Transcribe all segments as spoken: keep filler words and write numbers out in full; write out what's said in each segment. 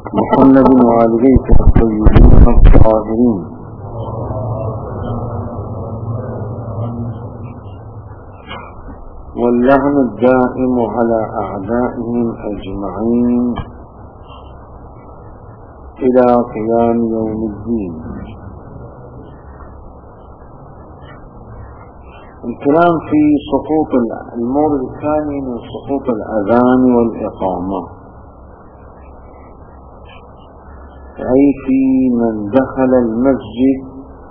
محمد وآله الطيبين الطاهرين واللعن الدائم على أعدائهم أجمعين إلى قيام يوم الدين. الكلام في سقوط المورد الثاني من سقوط الأذان والإقامة، أي في من دخل المسجد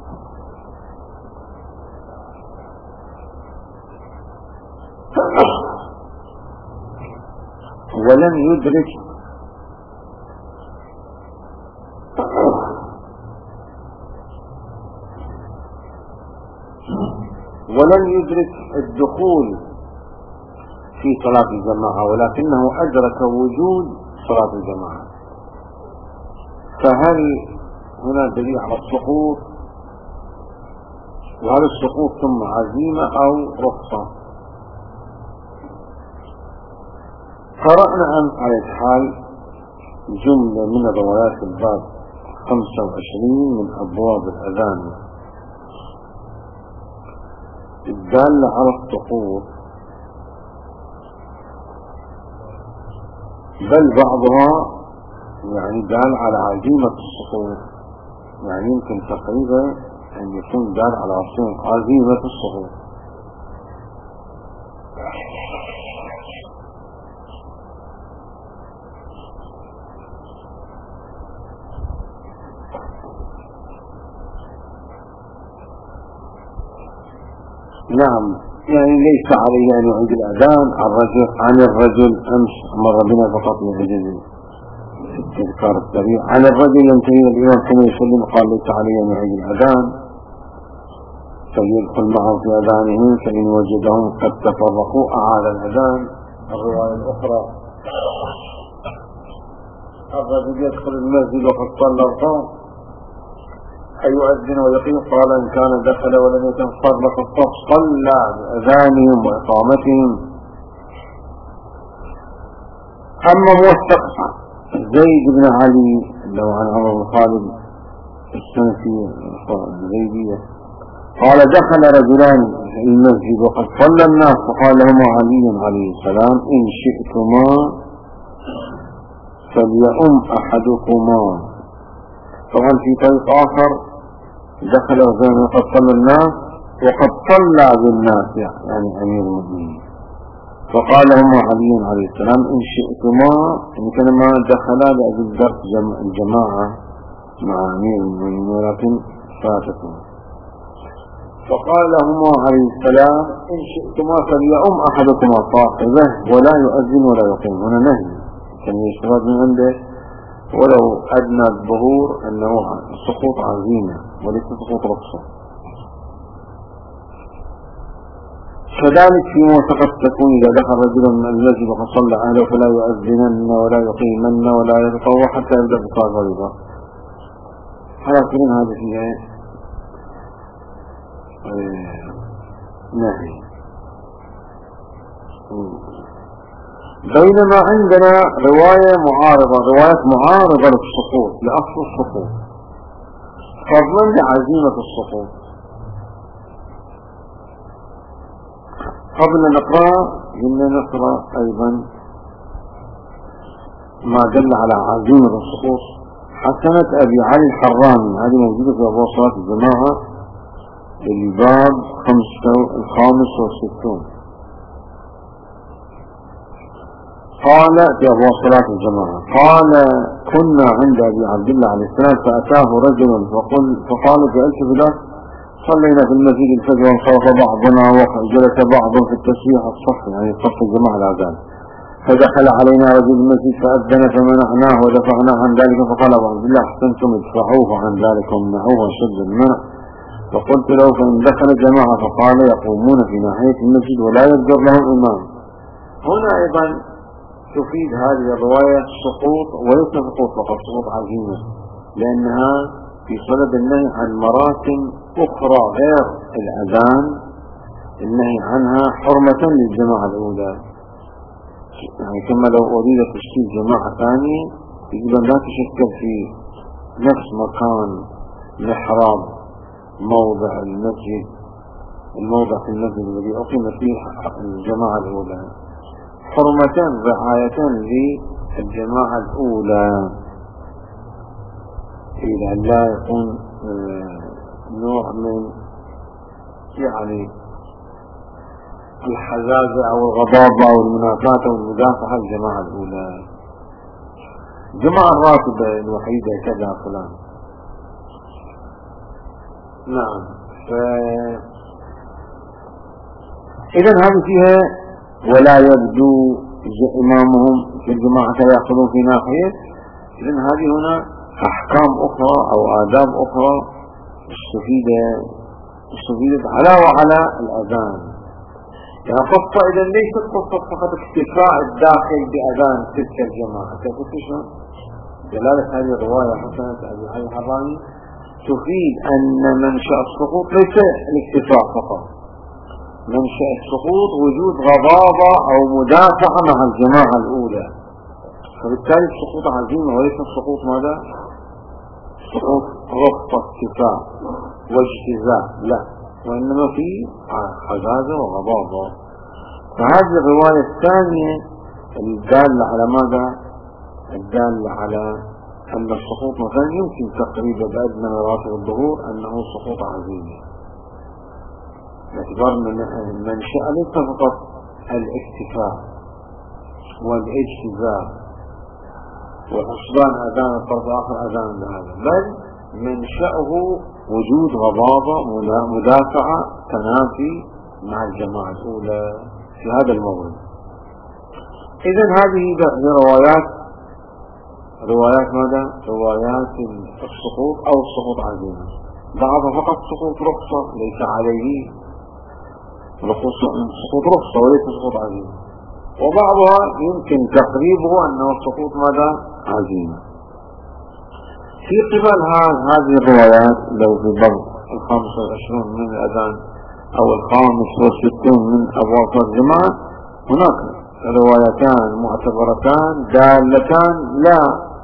ولم يدرك ولم يدرك الدخول في صلاة الجماعة، ولكنه أدرك وجود صلاة الجماعة، فهل هنا دليل على السقوط؟ وهل السقوط ثم عزيمة أو رخصة؟ قرأنا أمس على الحال جملة من روايات الباب خمسة وعشرين من أبواب الأذان الدالة على السقوط، بل بعضها يعني دال على عزيمة السقوط، يعني يمكن تقريبا أن يكون دال على عزيمة السقوط. نعم، يعني ليس عليه أن يعيد الأذان عن الرجل عن الرجل أمس مر بنا فقط من أجل التذكار السريع. عن الرجل ينتهي الإمام ثم يسلم قال ليس عليه أن يعيد الأذان، فليدخل معه في أذانهم فإن وجدهم قد تفرقوا أعاد الأذان. الرواية الأخرى الرجل يدخل المسجد وقد صلى الظهر أيؤذن ويقيم، قال إن كان دخل ولم يتفرق الصف صلى بأذانهم وإقامتهم. أما موثق زيد بن علي لو عن عمر بن خالد السنفي الزيدية قال دخل رجلان المسجد وقد صلى الناس فقال لهما علي عليه السلام إن شئتما فليؤم أحدكما. طبعا في طريق آخر دخل وزين وقد صلى الناس وقد صلى بالناس يعني أمير المؤمنين، فقال لهما علي عليه السلام إن شئتما، إن كان ما دخلا لأجل درس الجماعة مع أمير المؤمنين ولكن فاتكم، فقال لهما عليه السلام إن شئتما فليؤم أحدكما صاحبه ولا يؤذن ولا يقيم. هنا نهي كان يشتغل من عنده ولو أدنى الظهور أنه سقوط عزيمة وليس سقوط رخصة. كذلك في موثقة تكون إذا دخل رجل من المسجد وقد صلى أهله فلا يؤذنن ولا يقيمن ولا يتطوع حتى يبدأ بصلاة الفريضة. هذا كلهم هذا فيها نهي. بينما عندنا رواية معارضة رواية معارضة للسقوط لأصل السقوط فضلا لعزيمة السقوط. قبل أن نقرأ قلنا نقرأ أيضا ما دل على عزيمة السقوط. حسنة أبي علي الحراني هذه موجودة في أبواب صلاة الجماعة الباب الخامس والستون. قال في أبواب صلاة الجماعة قال كنا عند أبي عبد الله عليه السلام فأتاه رجل فقل فقال جلست بذلك صلينا في المسجد الفجر وانصرف بعضنا وجلس بعض في التسبيح الصف يعني صف الجماعة الأذان، فدخل علينا رجل المسجد فأذن فمنعناه ودفعناه عن ذلك، فقال أبو عبد الله أحسنتم ادفعوه عن ذلك ومنعوه وشد المنع. فقلت له فإن دخل الجماعة فقال يقومون في ناحية المسجد ولا يذكر لهم إمام. هنا أيضا تفيد هذه الرواية سقوط وليس سقوط فقط سقوط عزيمة، لأنها في صدد النهي عن مراتب أخرى غير الأذان، النهي عنها حرمة للجماعة الأولى، يعني كما لو أريد تشكيل جماعة ثانية يجب أن لا تشكل في نفس مكان محراب موضع المسجد، الموضع في المسجد الذي أقيمت فيه الجماعة الأولى، حرمتان رعايتان للجماعة الأولى، إلى أن لا يكون نوع من يعني الحزازة أو الغضاضة أو المنافاة أو المدافعة الجماعة الأولى. الجماعة الراتبة الوحيدة كذا فلان. نعم. ف... إذن هذه فيها ولا يبدو إمامهم في الجماعة يأخذون في ناحية. إذن هذه هنا أحكام أخرى أو آداب أخرى استفيدة استفيدت على وعلى الأذان. يعني قصة إذا ليست قصة فقط اكتفاء الداخل بأذان تلك الجماعة. كيف شلون؟ دلالة هذه الرواية حسنة أبي علي الحراني تفيد أن منشأ السقوط ليس الاكتفاء فقط، منشأ السقوط وجود غضاضة أو مدافعة مع الجماعة الأولى، فبالتالي السقوط عزيم وليس السقوط ماذا؟ سقوط ربط اكتفاء واجتزاء، لا، وإنما في حزازة وغضاضة. فهذه الرواية الثانية الدالة على ماذا؟ الدالة على أن السقوط مثلا يمكن تقريبا بأدنى مراتب الظهور أنه سقوط عزيم، باعتبار من المنشأ ليس فقط الاكتفاء والاجتزاء وحصدان أذان الطرف الآخر أذان هذا، بل منشأه وجود غضاضة مدافعة تنافي مع الجماعة الأولى في هذا الموضوع. إذن هذه روايات روايات ماذا؟ روايات السقوط أو السقوط عزيمة. بعضها فقط سقوط رخصة ليس عليه سقوط رخصة وليس سقوط عزيمة، وبعضها يمكن تقريبه أنه السقوط ماذا؟ عزيمة. في قبل هذه الروايات لو في الضبط الخامس والعشرون من الأذان أو الخامس والستون من أبواب الجماعة هناك روايتان معتبرتان دالتان لا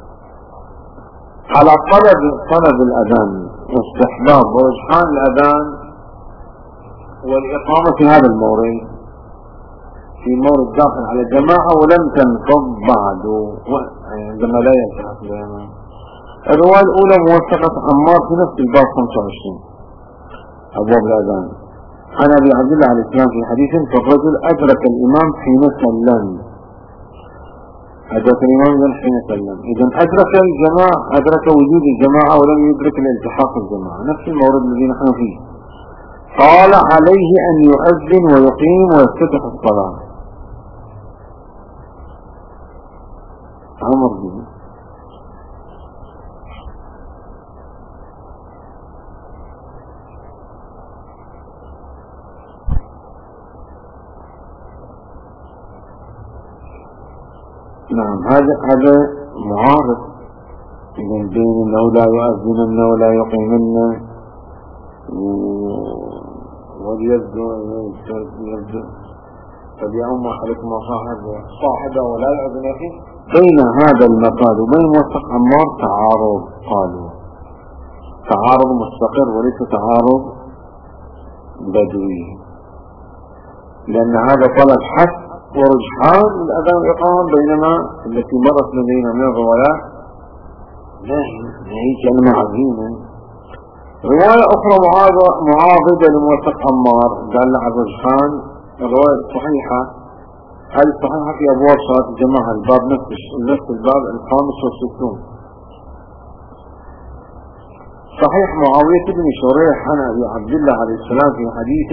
على طلب طلب الأذان واستحباب ورجحان الأذان والإقامة في هذا المورد، في مورد داخل على الجماعة ولم تنقض بعد عندما لا يلتحق بها. الرواية الأولى موثقة عمار في نفس الباب خمسة وعشرين أبواب الأذان عن أبي عبد الله عليه السلام في حديث: فالرجل أدرك الإمام حين سلم. أدرك الإمام حين سلم، إذن أدرك الجماعة، أدرك وجود الجماعة ولم يدرك الالتحاق الجماعة، نفس المورد الذي نحن فيه. قال: عليه أن يؤذن ويقيم ويفتتح الصلاة. عمر بن نعم. هذا هذا معارض بين بين انه لا يؤذنن ولا يقيمن وليبدو فليؤم احدكم صاحب صاحبه ولا يؤذن فيه. بين هذا المقال وبين وثق عمار تعارض، قالوا تعارض مستقر وليس تعارض بدوي، لان هذا طلب حث ورجحان الأذان والإقامة، بينما التي مرت لدينا من الروايات نهي كلمة عظيمة. رواية أخرى معاضدة لموثق عمار قال على الرجحان، الرواية الصحيحة هذه الصحيحة في أبواب صلاة الجماعة الباب نفس نفس الباب الخامس والستون. صحيح معاوية بن شريح عن أبي عبد الله عليه السلام في حديث: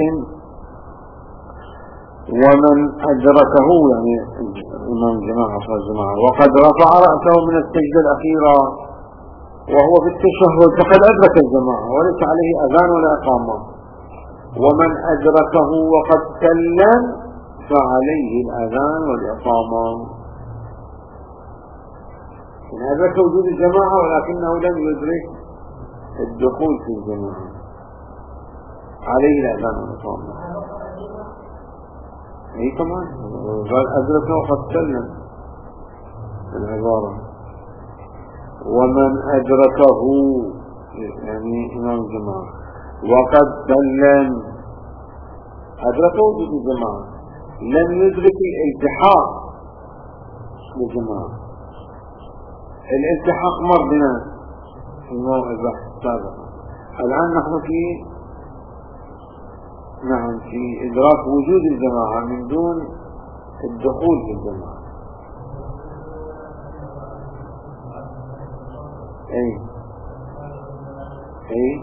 ومن أدركه يعني إمام جماعة صلاة الجماعة وقد رفع رأسه من السجدة الأخيرة وهو في التشهد فقد أدرك الجماعة وليس عليه أذان ولا إقامة، ومن أدركه وقد سلم فعليه الأذان والإقامة. إن أدرك وجود الجماعة ولكنه لم يدرك الدخول في الجماعة عليه الأذان والإقامة. اي طبعا قال أدرك وقد سلم العبارة. ومن أدركه يعني إمام الجماعة وقد سلم أدركه وجود الجماعة لم يدرك الالتحاق بالجماعة. الالتحاق مر بنا في موضوع البحث السابق. الآن نحن في نعم في إدراك وجود الجماعة من دون الدخول في الجماعة. أي أي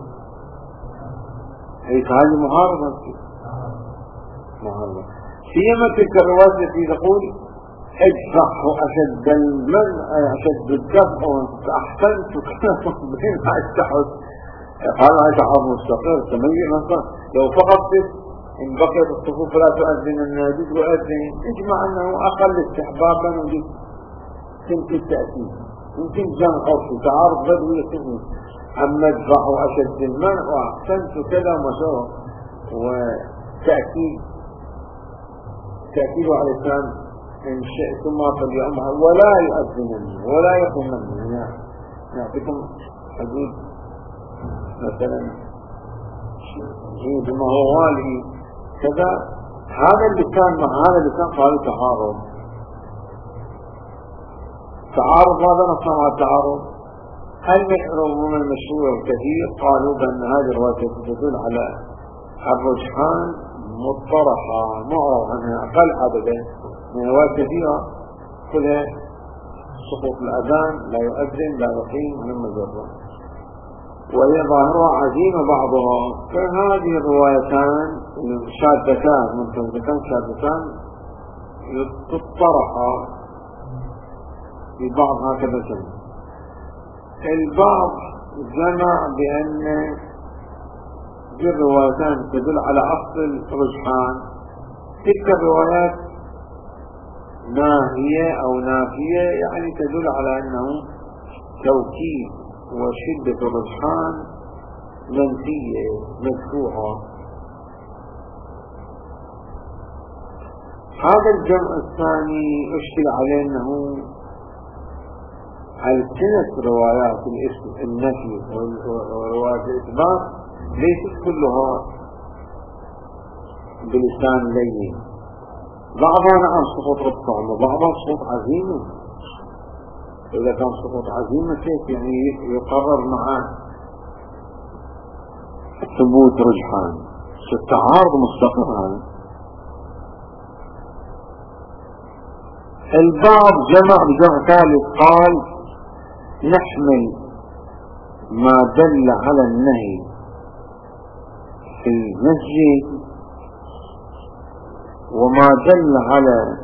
أي هذه معارضة معارضة سيما تلك الرواية التي تقول ادفع أشد المنع أشد الدفع أحسنت بين التحت قال هذا عرض مستقر تميز مثلا لو فقط إن بقيت الصفوف لا تؤذن النادي وأذن اجمع أنه أقل استحبابا ويمكن التأكيد يمكن جمع أو تعارض بدوي يتم أما ادفع أشد المنع وأحسنت كذا مشروع وتأكيد تأكيد على الإسلام إن شئتم فليأمها ولا يؤذنني ولا يقومني. نعطيكم حدود مثلا بما هو والي كذا. هذا اللسان مع هذا اللسان قالوا تعارض. تعارض هذا نصنع التعارض. المحرم من المشهور الكثير قالوا بأن هذه الرواية تدل على الرجحان مطرحة معرض عنها أقل عددا من روايات كثيرة كلها سقوط الأذان لا يؤذن لا يقيم من المجرة وهي ظاهرها عزيمة بعضها. فهذه الروايتان شاذتان منتظرتان شاذتان تطرحا ببعض هكذا سنة. البعض جمع بأن دي الروايتان تدل على أصل الرجحان. تلك الروايات ناهية أو نافية يعني تدل على أنه توكيد وشدة الرجحان منفية مدفوعة. هذا الجمع الثاني أشكل عليه أنه ألسنة روايات النفي وروايات الإثبات ليست كلها بلسان لين. بعضها نعم سقوط ربطان وبعضها سقوط عزيمة. إذا كان سقوط عزيمة كيف يعني يقرر معه ثبوت رجحان التعارض مستقر. هذا البعض جمع بجمع ثالث قال نحمل ما دل على النهي في المسجد وما دل على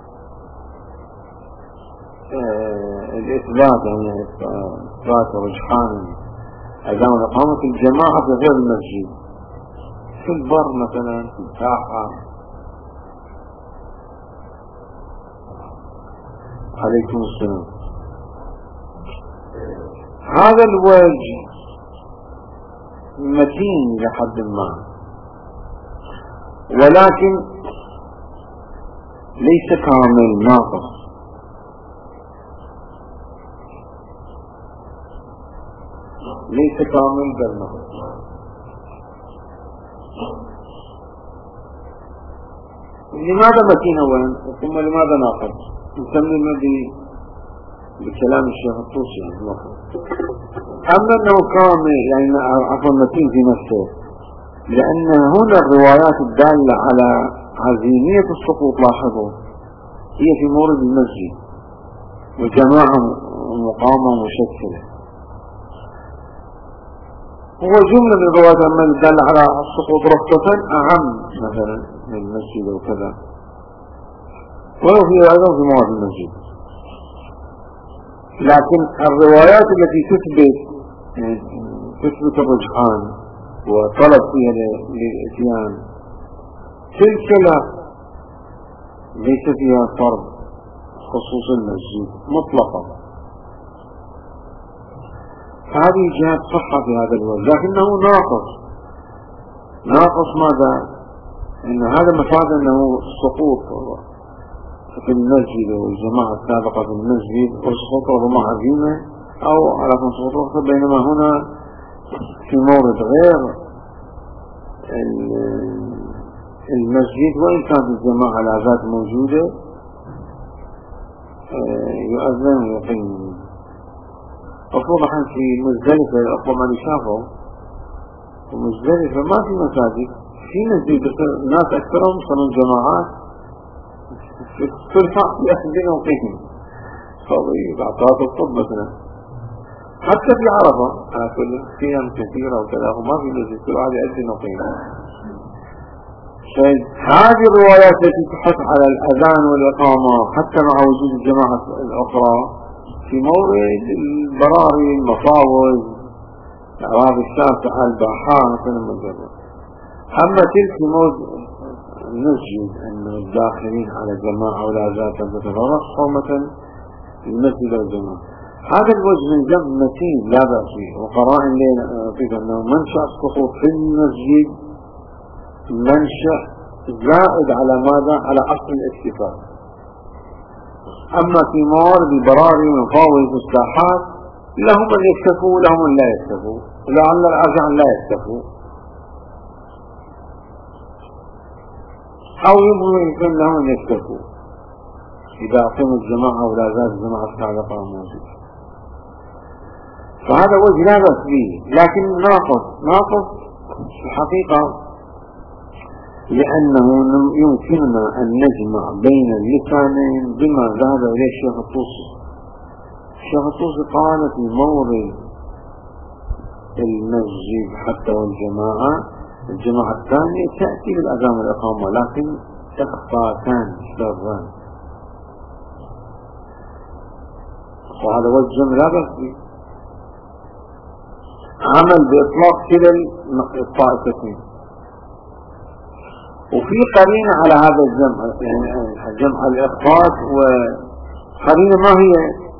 آه الإثبات يعني إثبات رجحان أدام إقامة الجماعة في غير المسجد في البر مثلا في الساحة. عليكم السلام. هذا الوجه متين لحد ما ولكن ليس كامل ناقص. ليس كامل بل ناقص. لماذا متين اولا ثم لماذا ناقص؟ نسمي بكلام الشيخ الطوسي. اما انه كامل يعني عفوا متين في نفسه لان هنا الروايات الدالة على عزيمية السقوط لاحظوا هي في مورد المسجد وجماعة مقامة مشكلة. هو جملة من الروايات من دل على السقوط رفضة أعم مثلا من المسجد وكذا ولو في أيضا في مورد المسجد. لكن الروايات التي تثبت تثبت الرجحان وطلب فيها للإتيان تلك لا ليس فيها فرض خصوص المسجد مطلقا. هذه جهة صحة في هذا الوجه لكنه ناقص. ناقص ماذا؟ إن هذا مفاد أنه سقوط في المسجد والجماعة السابقة في المسجد وسقوط ربما عزيمة أو على خمس خطوط، بينما هنا في مورد غير المسجد وإن كانت الجماعة لا زالت موجودة يؤذن ويقيم. وفوضح في مزدلفة الأقوى ما شافوا ومزدلفة ما في مساجد، في مسجد الناس أكثرهم صنوا الجماعات في الصلحة يأذن ويقيم فضيب أعطاة الطب مثلا. حتى في عرفة على كل قيم كثيرة وكذا وما في مسجد كل واحد يأذن ويقيم. هذه الروايات التي تحث على الأذان والإقامة حتى مع وجود الجماعة الأخرى في مورد البراري المفاوز الأعراب الشاسعة الباحة مثلا مجرد. أما تلك في مورد المسجد أن الداخلين على جماعة ولا ذات تتفرق حرمة المسجد والجماعة، هذا الوجه من جنب متين لا بأس به. وقرائن لنا أنه منشأ السقوط في المسجد منشأ زائد على ماذا؟ على أصل الاكتفاء. أما في موارد البراري ومفاوز الساحات لهم أن يكتفوا لهم أن لا يكتفوا، لعل الأذان لا يكتفوا أو يمكن لهم أن يكتفوا إذا أقيموا الجماعة ولا زاد الجماعة السابقة موجودة. فهذا وجه لا بأس به، لكن ناقص ناقص في الحقيقة، لأنه يمكننا أن نجمع بين اللسانين بما ذهب إليه الشيخ الطوسي. الشيخ الطوسي قال في مورد المسجد حتى والجماعة الجماعة الثانية تأتي بالأذان والإقامة لكن إخفاءان سرا، وهذا وجه لا بأس به. عمل بإطلاق كلا الطائفتين. وفي قرينة على هذا الجمع، يعني جمع الإخفاء، وقرينة ما هي؟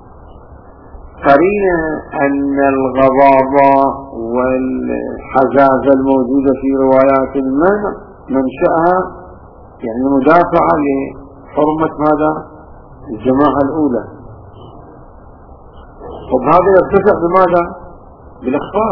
قرينة أن الغضاضة والحزازة الموجودة في روايات المنع منشأها يعني مدافعة لحرمة ماذا؟ الجماعة الأولى. طب هذا يرتفع بماذا؟ بالإخفاء،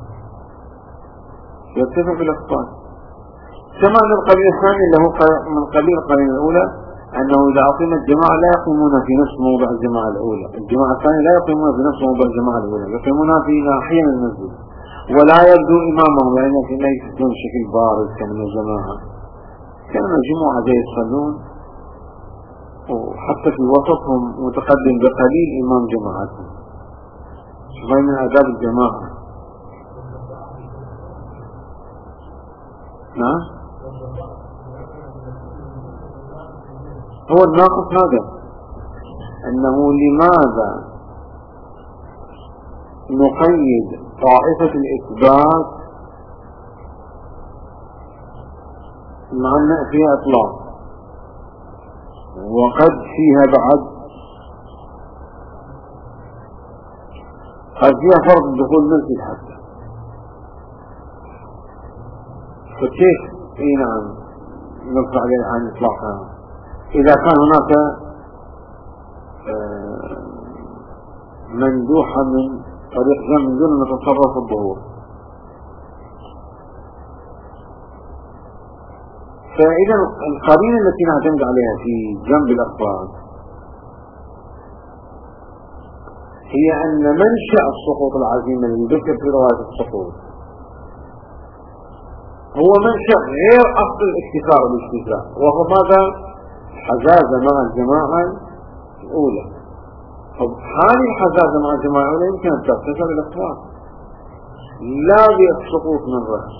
يرتفع بالإخفاء. كما أن القبيل الثاني له من قبيل القبيل الأولى أنه إذا أقيمت الجماعة لا يقيمون في نفس موضع الجماعة الأولى، الجماعة الثانية لا يقيمون في نفس موضع الجماعة الأولى، يقيمون في ناحية من المسجد ولا يبدو إمامهم، لأن في لا يكون بشكل بارز كان الجماعة كان الجمعة ذي يصلون وحتى في وسطهم متقدم بقليل إمام جماعتهم. شوفوا من آداب الجماعة. نعم هو الناقص هذا، أنه لماذا نقيد طائفة الإثبات مع أن فيها إطلاق وقد فيها بعد قد فيها فرض الدخول المسجد حتى، فكيف اي نعم نرفع عليه عن إطلاقها إذا كان هناك مندوحة من طريق جنب من دون أن نتصرف الظهور. فإذا القرينة التي نعتمد عليها في جنب الأخبار هي أن منشأ السقوط العظيم الذي ذكر في رواية السقوط هو منشأ غير أصل الاكتفاء والاجتزاء، وهو ماذا؟ حزازة مع الجماعة الأولى. طب هذه الحزازة مع الجماعة الأولى يمكن أن ترتفع بالإخفاء لا بالسقوط من رأس،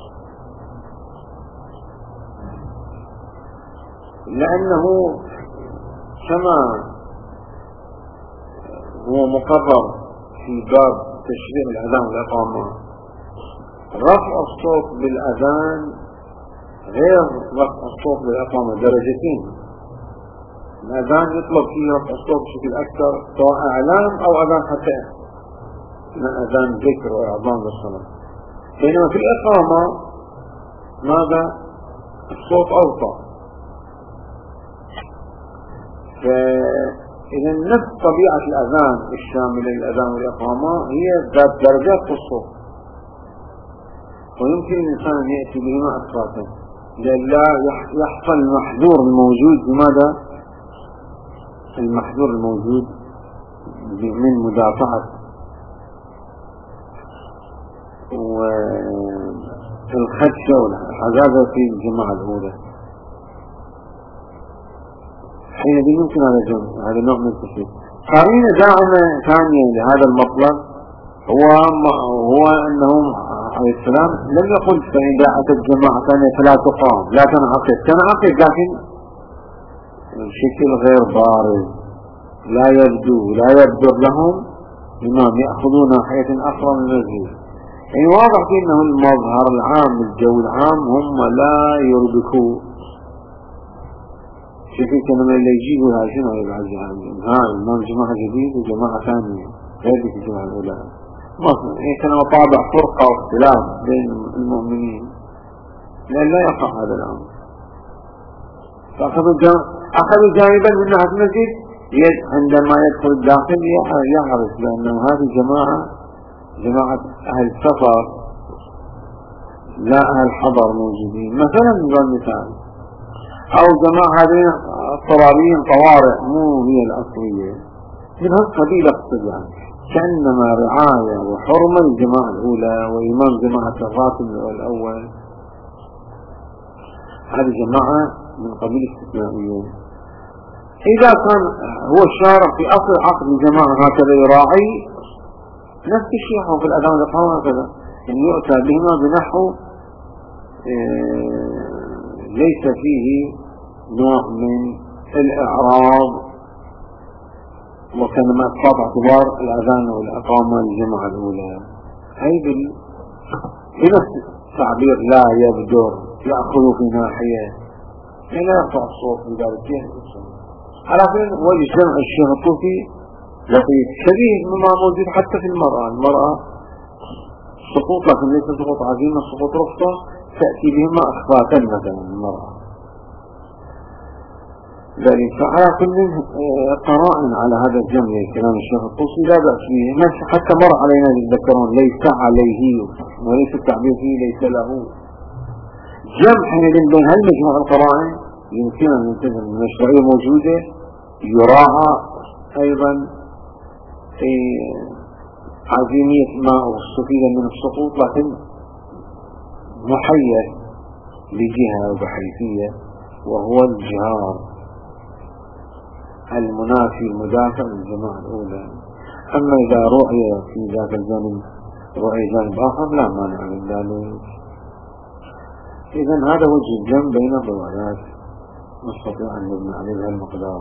لأنه كما هو مقرر في باب تشريع الأذان والإقامة رفع الصوت بالأذان غير رفع الصوت بالإقامة درجتين. الأذان يطلب فيه رفع الصوت بشكل أكثر سواء إعلام أو أذان حتى من أذان ذكر وإعظام للصلاة، بينما في الإقامة ماذا؟ الصوت أوطى. إذا نفس طبيعة الأذان الشاملة للأذان والإقامة هي ذات درجات في الصوت، ويمكن الإنسان أن يأتي بهما أصواتا لئلا يحصل المحذور الموجود. لماذا؟ المحذور الموجود من مدافعة والخدشة والحزازة في الجماعة الأولى. حينئذ يمكن هذا الجمع، هذا نوع من التفريق. قرينة داعمة ثانية لهذا المطلب هو هو أنهم عليه السلام لم يقل فإن أتت جماعة ثانية فلا تقام لا تنعقد، تنعقد لكن بشكل غير بارز لا يبدو لا يبدو لهم إمام، يأخذون ناحية أخرى من المسجد. يعني واضح أنه المظهر العام الجو العام هم لا يربكوا شكل كلمة اللي يجيبوا هذا شنو يبعد ها إمام جماعة جديد وجماعة ثانية غير ذيك الجماعة الأولى. إيه كان طابع فرقة واختلاف بين المؤمنين، لأن لا يقع هذا الأمر. فأخذوا جا... أخذوا جانبا من ناحية المسجد عندما يدخل الداخل يعرف لأنه هذه جماعة جماعة أهل السفر لا أهل حضر موجودين مثلا نظام مثال، أو جماعة هذين اضطراريين طوارئ مو هي الأصلية من هالقبيل اقصد، يعني كأنما رعاية وحرمة الجماعة الأولى وإمام جماعة الراتب الأول. هذه جماعة من قبيل استثنائية. إذا كان هو الشارع في أصل عقد الجماعة هكذا يراعي نفس الشيء في الأذان والإقامة هكذا، أن يؤتى بهما بنحو ليس فيه نوع من الإعراض، وكانما إسقاط اعتبار الأذان والإقامة للجماعة الأولى. هي بنفس التعبير لا يبدر يأخذوا في ناحية لا يرفع الصوت من ذلك. على فين وجه جمع الشيخ الطوفي لطيف شبيه مما موجود حتى في المرأة. المرأة سقوط لكن ليس سقوط عظيمة، سقوط رفضة تأتي بهما أخفاتا مثلا المرأة ذلك. فعلى كل قرائن على هذا الجمع كلام الشيخ الطوفي لا بأس به. حتى مر علينا يتذكرون ليس عليه وليس التعبير فيه ليس له جمع حينئذ بين هل مجموع القرائن يمكن أن ينتظر من الشرعية موجودة يراعى أيضا في عزيمية ما استفيد من السقوط لكن محير بجهة وبحيثية وهو الجهار المنافي المدافع للجماعة الأولى. أما إذا رؤي في ذاك الجانب رؤي جانب آخر لا مانع من ذلك. إذن هذا وجه الجمع بين الروايات نستطيع أن نبني عليها المقدار.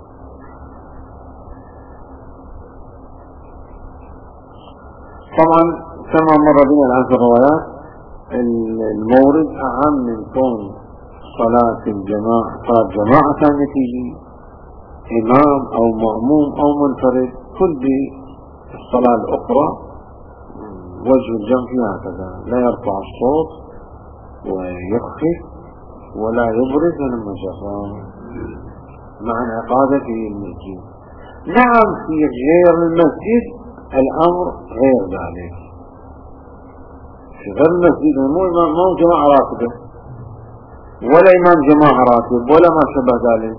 طبعا كما مر بنا الآن في الروايات المورد أعم من كون صلاة الجماعة صلاة جماعة ثانية تيجي إمام أو مأموم أو منفرد كل بالصلاة الأخرى وجه الجمع فيها هكذا لا يرفع الصوت ويخفف ولا يبرز من المجرى مع انعقاده في المسجد. نعم في غير المسجد الأمر غير ذلك. في غير المسجد مو إمام مو جماعة راتبة ولا إمام جماعة راتب ولا ما شبه ذلك،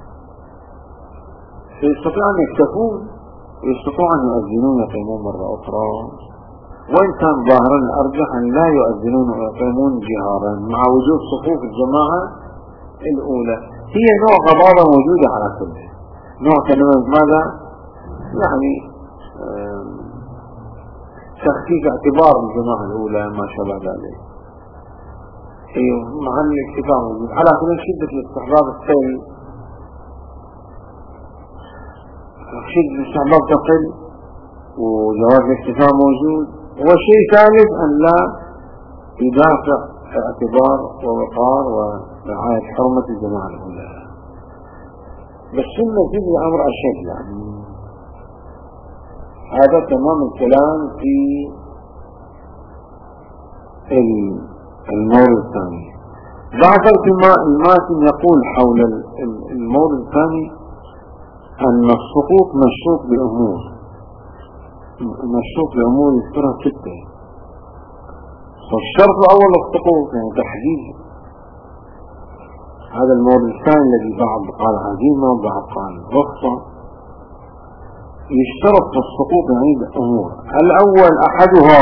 فيستطيع أن يكتفون ويستطيع أن يؤذنون ويقيمون مرة أخرى، وإن كان ظاهرا الأرجح أن لا يؤذنون ويقيمون جهارا مع وجود صفوف الجماعة الأولى. هي نوع غضاضة موجودة على كل نوع كلمة ماذا يعني تخفيف اعتبار الجماعة الأولى ما شابه ذلك. هي مع الاكتفاء موجود على كل شدة الاستحباب السيل شدة الاستحباب تقل وجواز الاكتفاء موجود. وشيء ثالث أن لا يدافع اعتبار ووقار ورعاية حرمة الجماعة الأولى. بس السنة في الأمر أشد يعني هذا تمام الكلام في المورد الثاني. ذكرت الماتن يقول حول المورد الثاني أن السقوط مشروط بأمور، مشروط بأمور يذكرها ستة. فالشرط الأول السقوط يعني تحديد هذا المورد الثاني الذي بعض قال عزيمة وبعض قال رخصة. يشترط في السقوط عند أمور. الأول أحدها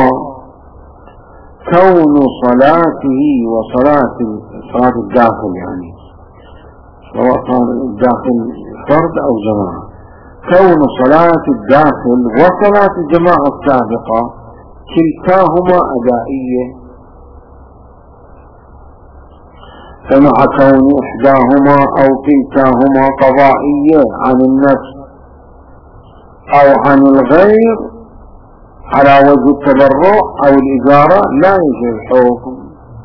كون صلاته وصلاة صلاة الداخل، يعني سواء كان الداخل فرد أو جماعة، كون صلاة الداخل وصلاة الجماعة السابقة كلتاهما أدائية، فمع كون إحداهما أو كلتاهما قضائية عن النفس أو عن الغير على وجه التبرع أو الإجارة لا يجوز الحكم.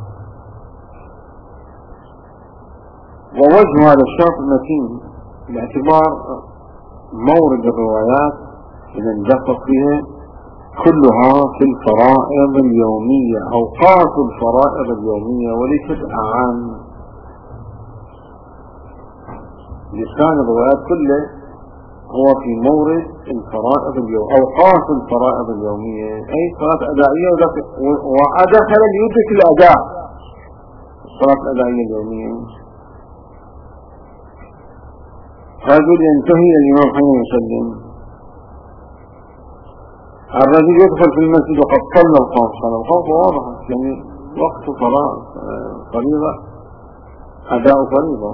ووجه هذا الشرط متين باعتبار مورد الروايات إذا ندقق فيها كلها في الفرائض اليومية، أوقات الفرائض اليومية وليست أعان. لسان الروايات كله هو في مورد الفرائض اليومية، أوقات الفرائض اليومية أي صلاة أدائية، وأدخل يدرك الأداء الصلاة الأدائية اليومية. رجل ينتهي الإمام حين يسلم، الرجل يدخل في المسجد وقد صلى الخوف، صلى الخوف واضحة يعني وقت صلاة فريضة، أداء فريضة.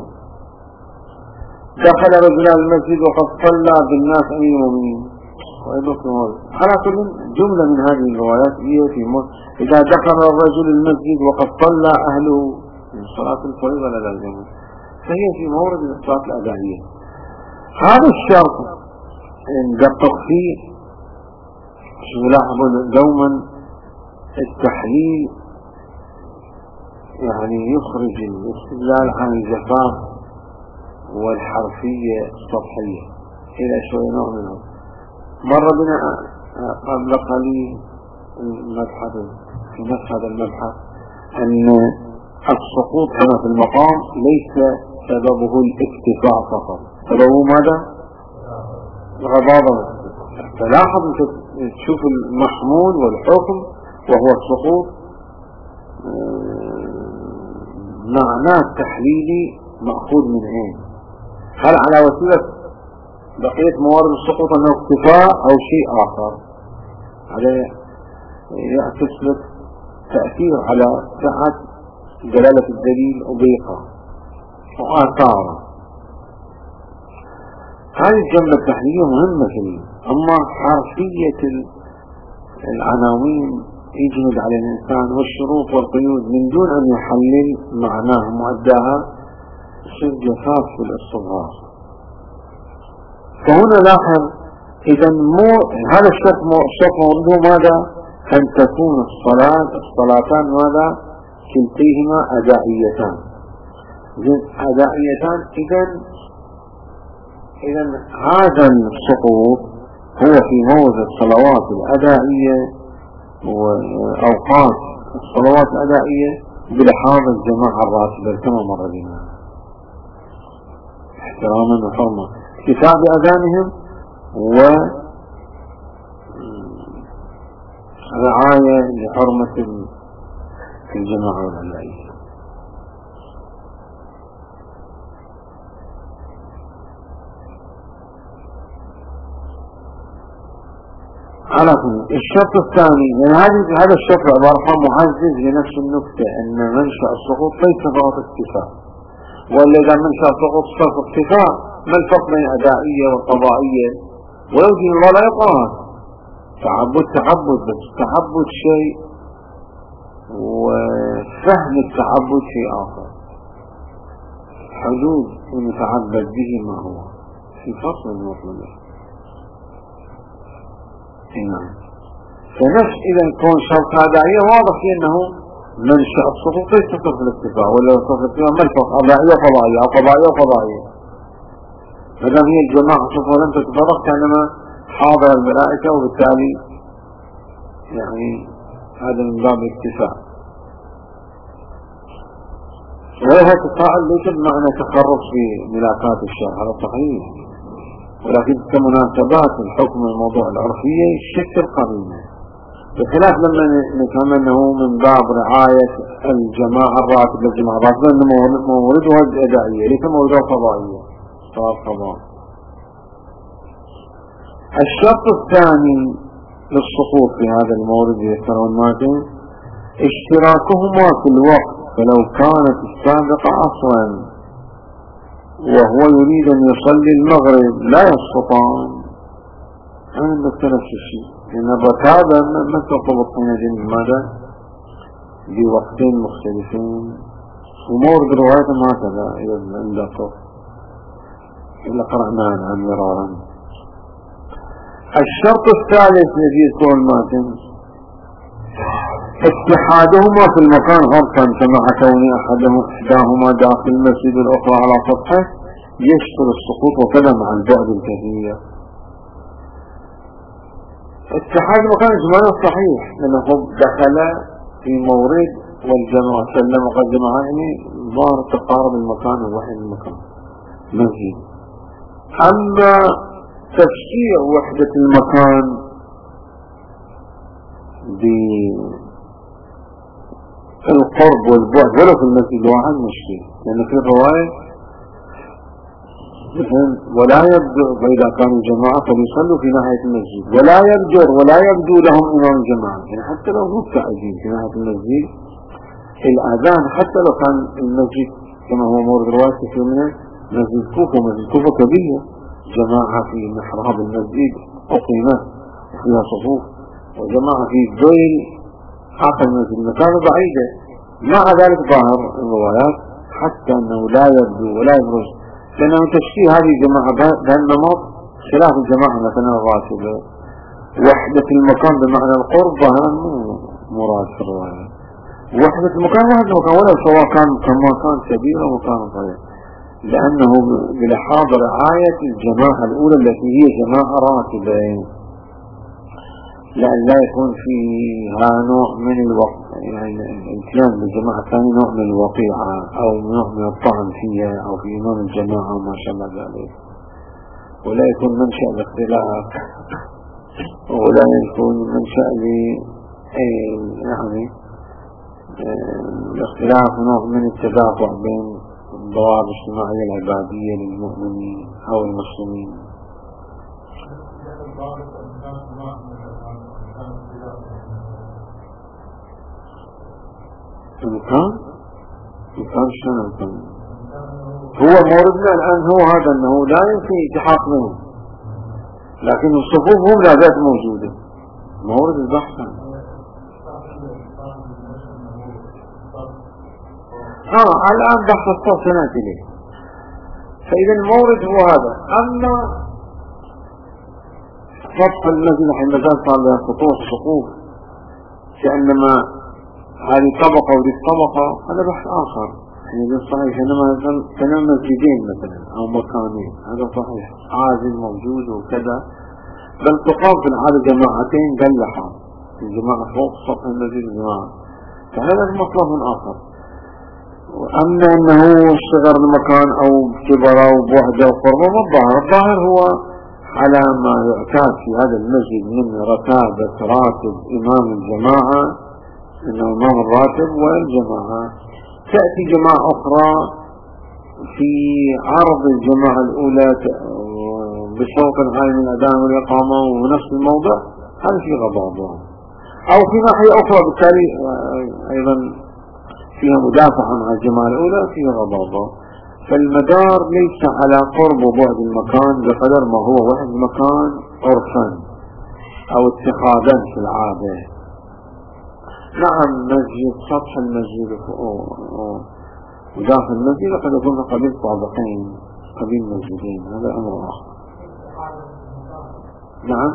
دخل رجل المسجد وقد صلى بالناس أمير المؤمنين. على كل جملة من هذه الروايات هي في مصر إذا دخل الرجل المسجد وقد صلى أهله من صلاة الفريضة لا لازم، فهي في مورد الصلاة الأدائية. هذا الشرط ندقق فيه. نلاحظ دوما التحليل يعني يخرج الاستدلال عن الجفاف والحرفية السطحية إلى شوية نوع منه. مر بنا قبل قليل المبحث في نفس هذا المبحث أن السقوط هنا في المقام ليس سببه الاكتفاء فقط، سببه ماذا؟ الغضاضة. تلاحظ تشوف المحمول والحكم وهو السقوط معناه التحليلي مأخوذ من عين. هل على وسيلة بقية موارد السقوط أنه اكتفاء أو شيء آخر؟ هذا يعكس لك تأثير على سعة دلالة الدليل وضيقة وآثاره. هذه الجملة التحليلية مهمة فيه. أما حرفية العناوين يجمد على الإنسان والشروط والقيود من دون أن يحلل معناه مؤداها يصير جفاف في الاستظهار. فهنا لاحظ إذا مو هذا الشرط الشرط موضوع ماذا؟ أن تكون الصلاة الصلاتان ماذا؟ كلتيهما أدائيتان. أدائيتان إذا إذا هذا السقوط هو في موضع الصلوات الأدائية وأوقات الصلوات الأدائية بلحاظ الجماعة الراتبة كما مر بنا احتراما وحرمة اكتفاء بأذانهم ورعاية لحرمة الجماعة الأدائية. على كل الشرط الثاني يعني هذا الشرط عبارة معزز لنفس النكتة أن منشأ السقوط ليس فقط اكتفاء، ولا إذا منشأ السقوط صرف اكتفاء ما الفرق بين الأدائية والقضائية؟ ولو دين الله لا يقال تعبد تعبد، بس تعبد شيء وفهم التعبد شيء آخر. حدود المتعبد به ما هو في فصل المطلوب. نعم. فنفس إذا كون شرط أدائية واضح في أنه منشأ السقوط ليس صرف الاكتفاء، ولا صرف الاكتفاء ما الفرق أدائية وقضائية أو قضائية وقضائية. مدام هي الجماعة شوف ولم تتفرق كأنما حاضر الملائكة، وبالتالي يعني هذا من باب الاكتفاء. وهذا التفاعل ليس بمعنى تخرص في ملاكات الشرع، هذا صحيح، ولكن كمناسبات الحكم الموضوع العرفية شكل قرينة، بخلاف لما نفهم أنه من باب رعاية الجماعة الراتبة الجماعة الراتبة أن موردها أدائية ليس موردها قضائية صار قضاء. الشرط الثاني للسقوط في هذا المورد يذكره الماتن اشتراكهما في الوقت، فلو كانت السابقة أصلا وهو يريد أن يصلي المغرب لا يستطيع أن نفس الشيء، لأن الركابة ما ترتبط حينئذ ماذا بوقتين مختلفين، ومورد رواية هكذا إذا عندك إلا قرأناه عن مرارا. الشرط الثالث الذي يذكره الماتن اتحادهما في المكان غرفا، كما كون احداهما داخل المسجد الاخرى على سطحه يشكل السقوط، وكذا مع البعد الكثير. اتحاد المكان اجمالا صحيح، لانه دخل في مورد والجماعة سلم وقد جماعة، يعني ظاهر تقارب المكان ووحي المكان مسجد. اما تفسير وحدة المكان بالقرب والبعد ولو في المسجد الواحد مشكلة، لأن في الرواية ولا يبدو فإذا كانوا جماعة فليصلوا في ناحية المسجد ولا يبدر ولا يبدو لهم إمام الجماعة، يعني حتى لو مبتعدين في ناحية المسجد الأذان حتى لو كان المسجد كما هو مورد رواية في منه مسجد كوفة، مسجد كوفة كبيرة جماعة في محراب المسجد أقيمة وفيها صفوف، وجماعة في الذيل آخر المسجد المكان بعيدة. مع ذلك ظاهر الروايات حتى أنه لا يبدو ولا يبرز، لأنه تشكيل هذه الجماعة بهالنمط خلاف الجماعة مثلا الراتبة. وحدة المكان بمعنى القرب ظاهرا مراد في الرواية. وحدة المكان واحد المكان ولا سواء كان كمكان كبير أو مكان صغير، لأنه بلحاظ رعاية الجماعة الأولى التي هي جماعة راتبة، لأن لا يكون فيها نوع من الوقت، يعني الاتيان بالجماعة الثانية نوع من الوقيعة أو نوع من الطعن فيها أو في إمام الجماعة وما شابه ذلك، ولا يكون منشأ الاختلاف، ولا يكون منشأ يعني الاختلاف نوع من التدافع بين الضوابط الاجتماعية العبادية للمؤمنين أو المسلمين. المكان المكان شنو المكان؟ هو موردنا الآن هو هذا أنه لا يمكن اتحاق منه، لكن الصفوف هم لا ذات موجودة. مورد البحث اه الآن بحث الصف سنأتي له. فإذا المورد هو هذا. أما صف المسجد حين مازال صار لها سطوح صفوف كأنما هذه طبقة ودي طبقة، هذا بحث آخر. يعني ذي صحيح إنما كانوا مسجدين مثلا أو مكانين، هذا صحيح عازل موجود وكذا، بل تقابل هذا جماعتين بلحا الجماعة فوق سطح المسجد الجماعة، فهذا مطلب آخر. أما أنه صغر المكان أو كبر أو بعد أو قرب، الظاهر الظاهر هو على ما يعتاد في هذا المسجد من رتابة راتب إمام الجماعة، إنه إمام الراتب والجماعة. تأتي جماعة أخرى في عرض الجماعة الأولى بصوت عالي من الأذان والإقامة ونفس الموضع، هذا في غضاضة. أو في ناحية أخرى بالتالي أيضا فيها مدافعة مع الجماعة الأولى فيها غضاضة. فالمدار ليس على قرب وبعد المكان بقدر ما هو وحد المكان عرفا أو اتخاذا في العادة. نعم مسجد سطح المسجد وداخل المسجد قد يكون قبيل طابقين قبيل مسجدين، هذا أمر آخر. نعم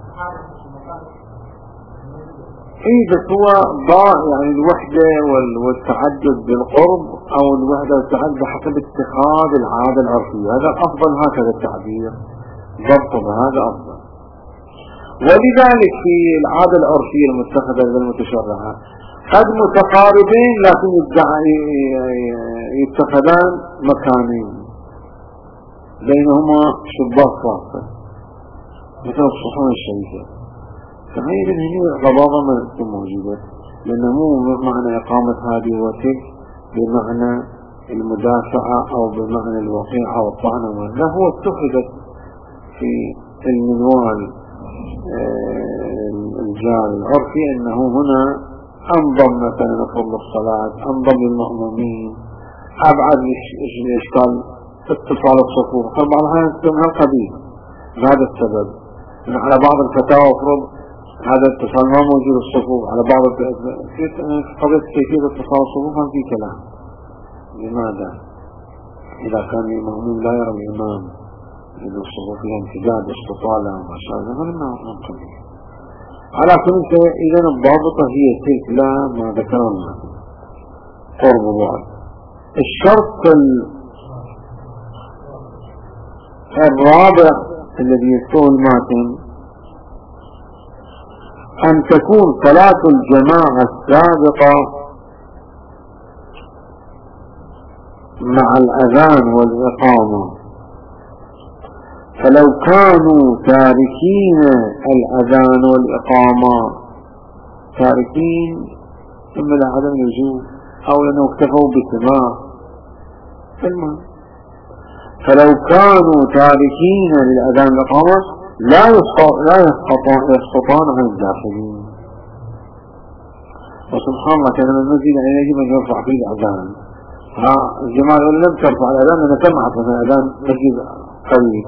اي بس هو ضاء يعني الوحدة والتعدد بالقرب او الوحدة والتعدد حسب اتخاذ العادة العرفية، هذا افضل هكذا التعبير ضبط بهذا افضل. ولذلك في العادة العرفية المتخذة للمتشرعة قد متقاربين لكن يتخذان مكانين، بينهما شباك خاصة مثل الصحون الشريفة، فهي هنا غضاضة ما تكون موجودة، لأنه مو بمعنى إقامة هذه وتلك بمعنى المدافعة أو بمعنى الوقيعة والطعنة، لا، هو اتخذت في المنوال الجاري العرفي أنه هنا أنظم مثلا نفرض الصلاة، أنظم للمأمومين، أبعد الإشكال اتصال الصفوف، طبعا هذا من القبيل. هذا السبب من على بعض الفتاوى افرض هذا الاتصال ما موجود الصفوف، على بعض قضية كيفية اتصال الصفوف في كلام. لماذا؟ إذا كان المأموم لا يرى الإمام أن الصفوف فيها امتداد واستطالة وما شابه فلما من قبل. على كل شيء إذا الضابطة هي تلك لا ما ذكرنا قرب بعض. الشرط الرابع الذي يذكره الماتن أن تكون صلاة الجماعة السابقة مع الأذان والإقامة، فلو كانوا تاركين الأذان والإقامة تاركين إما لعدم الوجوب أو لأنه اكتفوا بسماع فالمهم، فلو كانوا تاركين للأذان والإقامة لا يسقطان عن الداخلين. وسبحان الله كان من المسجد أن يجب أن يرفع فيه الأذان، ها الجماعة يقول لم ترفع الأذان لأنها سمعت من الأذان مسجد قريب،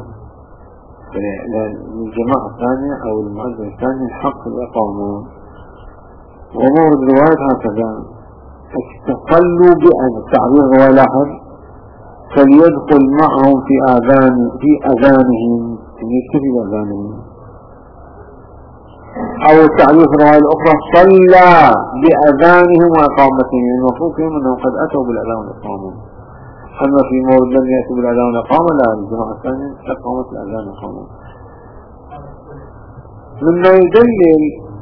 للجماعة الثانية أو المؤذن الثاني حق الإقامة. ومورد رواية هكذا استقلوا بأن التعبير رواية لاحظ فليدخل معهم في آذان في أذانهم أن يكتفي بأذانهم، أو التعبير في الرواية الأخرى صلى بأذانهم وإقامتهم، يعني المفروض فيهم أنهم قد أتوا بالأذان والإقامة. أما في مورد لم يأتوا بالأذان والإقامة لا، الجماعة الثانية أقامت الأذان والإقامة. مما يدلل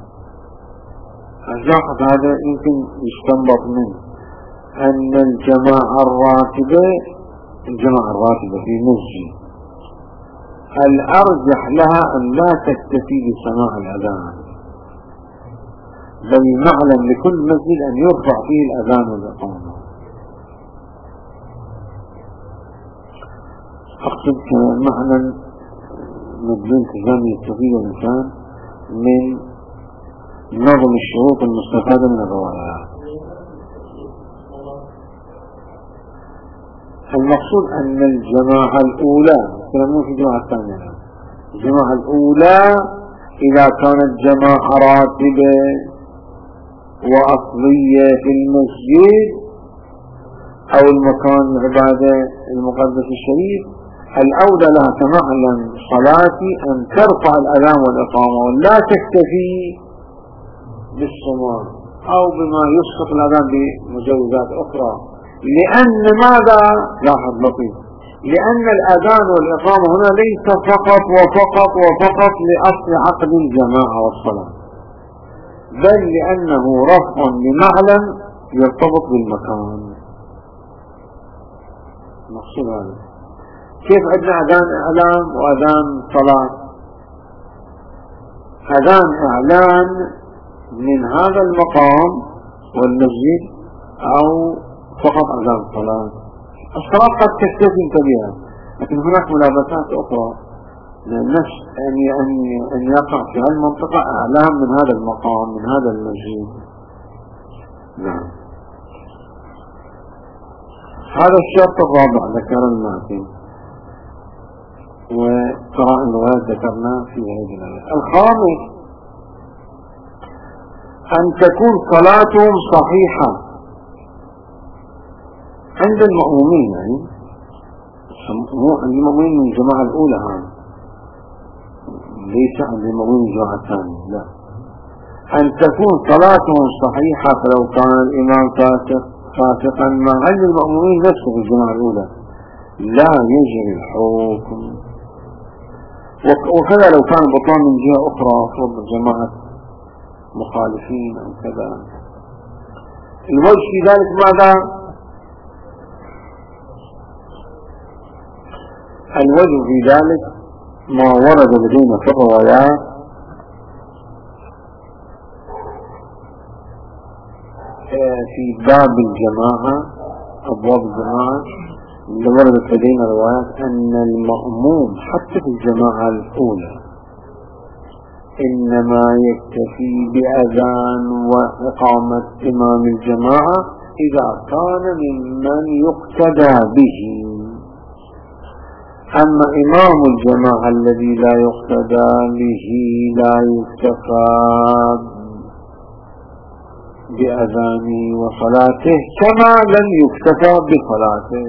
الزاقة هذا يمكن يستنبط منه أن الجماعة الراتبة الجماعة الراتبة في مسجد الأرجح لها أن لا تكتفي بسماع الأذان، بل معلم لكل مسجد أن يرفع فيه الأذان والإقامة. أقصد معنى مدلول تزام يستفيد الإنسان من نظم الشروط المستفادة من الروايات. المقصود أن الجماعة الأولى كلامه في الجماعة الثانية، الجماعة الأولى إذا كانت جماعة راتبة وأصلية في المسجد أو المكان العبادة المقدس الشريف، الأولى لها كمعلم صلاتي أن ترفع الأذان والإقامة ولا تكتفي بالسماع أو بما يسقط الأذان بمجوزات أخرى. لأن ماذا؟ لاحظ لطيف، لأن الأذان والإقامة هنا ليس فقط وفقط وفقط لأصل عقد الجماعة والصلاة، بل لأنه رفع لمعلم يرتبط بالمكان. مقصود هذا. كيف عندنا أذان إعلان وأذان صلاة؟ أذان إعلان من هذا المقام والمسجد أو فقط أذان الصلاة. الصلاة قد تكتفي بها، لكن هناك ملابسات أخرى للنفس أن أن يقع في هذه المنطقة أعلام من هذا المقام من هذا المسجد. نعم. هذا الشرط الرابع ذكر الماتن، وقراءة الروايات ذكرنا في هذه الآية. الخامس أن تكون صلاتهم صحيحة عند المأمومين، يعني مو عند المأمومين من الجماعة الأولى، هذا ليس عند المأمومين من الجماعة الثانية، لا. أن تكون صلاتهم صحيحة، فلو كان الإمام فاسق فاسقا ما عند المأمومين نفسه في الجماعة الأولى لا يجري الحكم. وكذا لو كان بطلان من جهة أخرى فرض جماعة مخالفين أو كذا. الوجه في ذلك ماذا؟ الوجه في ذلك ما ورد لدينا في الروايات في باب الجماعة، أبواب الجماعة اللي وردت لدينا روايات أن المأموم حتى في الجماعة الأولى إنما يكتفي بأذان وإقامة إمام الجماعة إذا كان ممن يقتدى به. أما إمام الجماعة الذي لا يقتدى به لا يكتفى بأذانه وصلاته كما لم يكتفى بصلاته.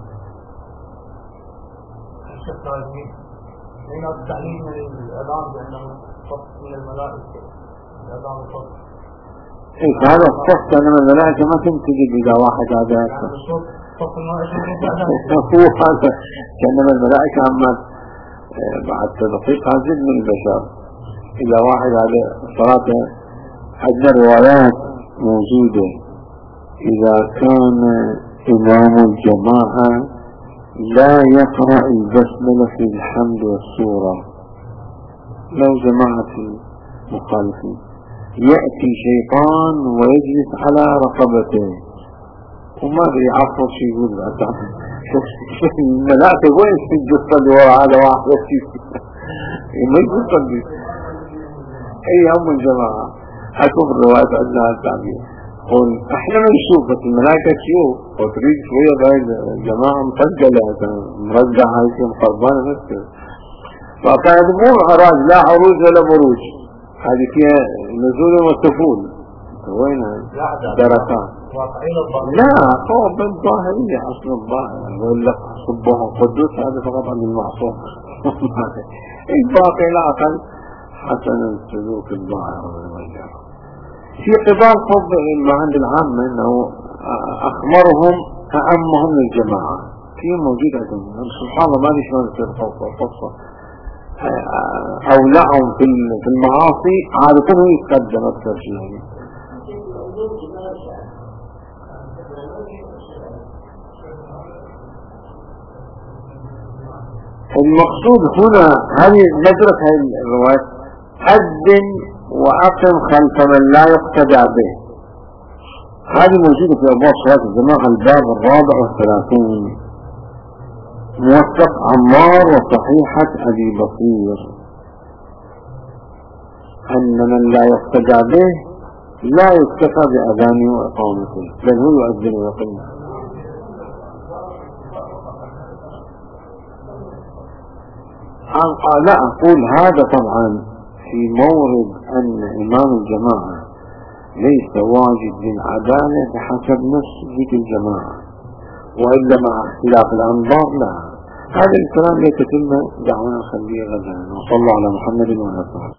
من التعليم الأذان بأنه صف من الملائكة الأذان صف. إيه هذا الصف كان من الملائكة ما تنتجد إذا واحد هذا صف الملائكة هو هذا كان من الملائكة. أما بعد تدقيق هذا من البشر إذا واحد هذا صلاته عندنا روايات موجودة إذا كان إمام الجماعة لا يقرأ البسملة في الحمد والسورة لو جماعة المخالفين يأتي شيطان ويجلس على رقبته وما أدري عفوا شو يقول شوف الملائكة وين في الجثة اللي وراء هذا واحد ما الجثة دي أي هم الجماعة أكو بالروايات عندنا التعبير قول احنا ما نشوف بس الملائكة تشوف وتريد شوية باي الجماعة مفجلة مرجعة هاي مقربانة مثل فقاعد مو عراج لا عروج ولا بروج هذه فيها نزول وسفول وينها دركات لا هو بالظاهرية أصل الظاهر يقول لك صبها قدوس هذا فقط عن المعصوم الباقي لا أقل حسن السلوك الظاهر والمجرد. في قبال فضل ما عند العامة أنه أخمرهم أعمهم للجماعة في موجود عندهم سبحان الله ما ليش ما نصير قصة أولعهم في المعاصي عادة يتقدم أكثر شيء. المقصود هنا هذه ندرك هذه الروايات أذن وأقم خلف من لا يقتدى به. هذه موجودة في أبواب صلاة الجماعة الباب الرابع والثلاثين موثق عمار وصحيحة أبي بصير أن من لا يقتدى به لا يكتفى بأذانه وإقامته بل هو يؤذن ويقيم. لا أقول هذا طبعا في مورد أن إمام الجماعة ليس واجب للعدالة بحسب نص ذيك الجماعة وإلا مع اختلاف الأنظار. لا هذا الكلام لا يتم دعونا نخليه غدا. وصلى الله على محمد وعلى آله.